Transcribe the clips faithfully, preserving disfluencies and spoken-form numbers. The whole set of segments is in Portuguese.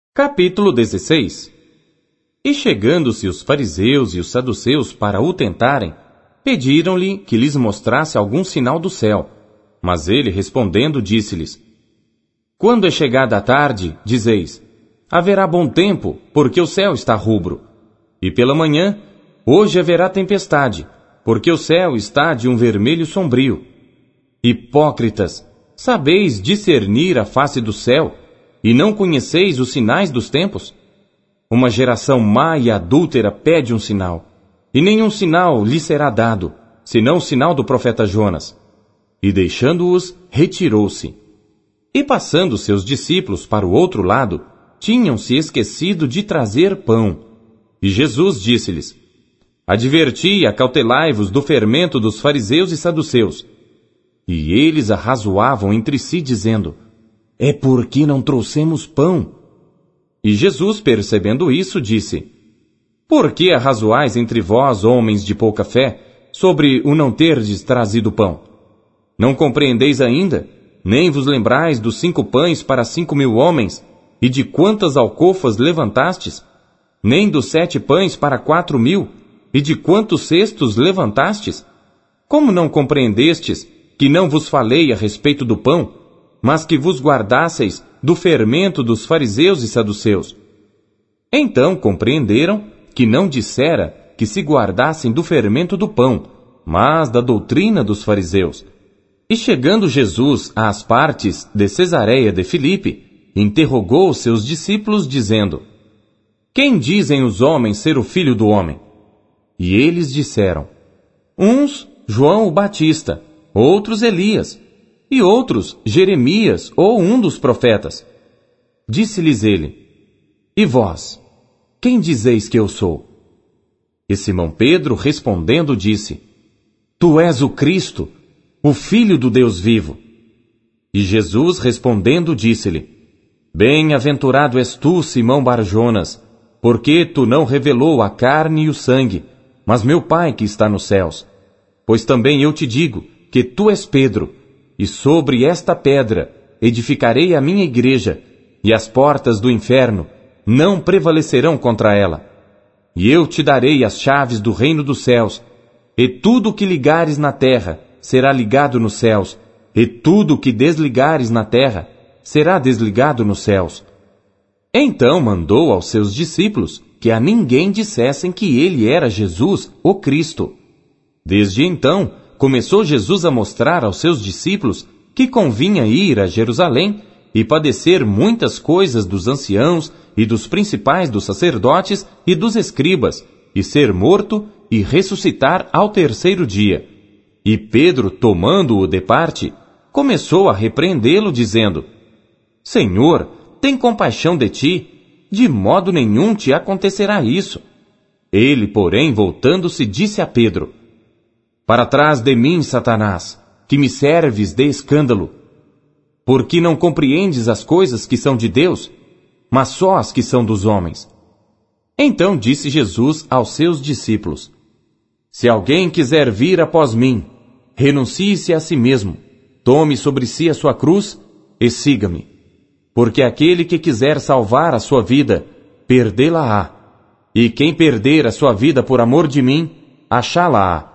Capítulo dezesseis. E chegando-se os fariseus e os saduceus para o tentarem, pediram-lhe que lhes mostrasse algum sinal do céu. Mas ele, respondendo, disse-lhes: Quando é chegada a tarde, dizeis, haverá bom tempo, porque o céu está rubro. E pela manhã, hoje haverá tempestade, porque o céu está de um vermelho sombrio. Hipócritas, sabeis discernir a face do céu, e não conheceis os sinais dos tempos? Uma geração má e adúltera pede um sinal, e nenhum sinal lhe será dado, senão o sinal do profeta Jonas. E deixando-os, retirou-se. E passando seus discípulos para o outro lado, tinham-se esquecido de trazer pão. E Jesus disse-lhes: Adverti e acautelai-vos do fermento dos fariseus e saduceus. E eles arrazoavam entre si, dizendo: É porque não trouxemos pão. E Jesus, percebendo isso, disse: Por que arrazoais entre vós, homens de pouca fé, sobre o não terdes trazido pão? Não compreendeis ainda, nem vos lembrais dos cinco pães para cinco mil homens, e de quantas alcofas levantastes? Nem dos sete pães para quatro mil, e de quantos cestos levantastes? Como não compreendestes que não vos falei a respeito do pão, mas que vos guardasseis do fermento dos fariseus e saduceus? Então compreenderam que não dissera que se guardassem do fermento do pão, mas da doutrina dos fariseus. E chegando Jesus às partes de Cesareia de Filipe, interrogou os seus discípulos, dizendo: Quem dizem os homens ser o Filho do Homem? E eles disseram: Uns, João o Batista, outros Elias, e outros Jeremias ou um dos profetas. Disse-lhes ele: E vós, quem dizeis que eu sou? E Simão Pedro, respondendo, disse: Tu és o Cristo, o Filho do Deus vivo. E Jesus, respondendo, disse-lhe: Bem-aventurado és tu, Simão Bar-Jonas, porque tu não revelou a carne e o sangue, mas meu Pai que está nos céus. Pois também eu te digo que tu és Pedro, e sobre esta pedra edificarei a minha igreja, e as portas do inferno não prevalecerão contra ela. E eu te darei as chaves do reino dos céus, e tudo o que ligares na terra será ligado nos céus, e tudo o que desligares na terra será desligado nos céus. Então mandou aos seus discípulos que a ninguém dissessem que ele era Jesus, o Cristo. Desde então, começou Jesus a mostrar aos seus discípulos que convinha ir a Jerusalém e padecer muitas coisas dos anciãos e dos principais dos sacerdotes e dos escribas, e ser morto e ressuscitar ao terceiro dia. E Pedro, tomando-o de parte, começou a repreendê-lo, dizendo: Senhor, tem compaixão de ti, de modo nenhum te acontecerá isso. Ele, porém, voltando-se, disse a Pedro: Para trás de mim, Satanás, que me serves de escândalo, porque não compreendes as coisas que são de Deus, mas só as que são dos homens. Então disse Jesus aos seus discípulos: Se alguém quiser vir após mim, renuncie-se a si mesmo, tome sobre si a sua cruz e siga-me. Porque aquele que quiser salvar a sua vida, perdê-la-á. E quem perder a sua vida por amor de mim, achá-la-á.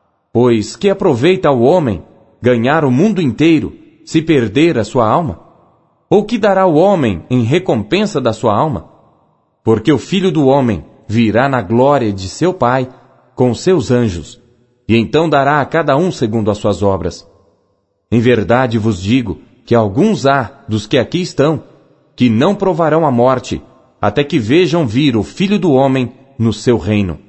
Pois que aproveita ao homem ganhar o mundo inteiro, se perder a sua alma? Ou que dará o homem em recompensa da sua alma? Porque o Filho do Homem virá na glória de seu Pai com seus anjos, e então dará a cada um segundo as suas obras. Em verdade vos digo que alguns há dos que aqui estão, que não provarão a morte, até que vejam vir o Filho do Homem no seu reino.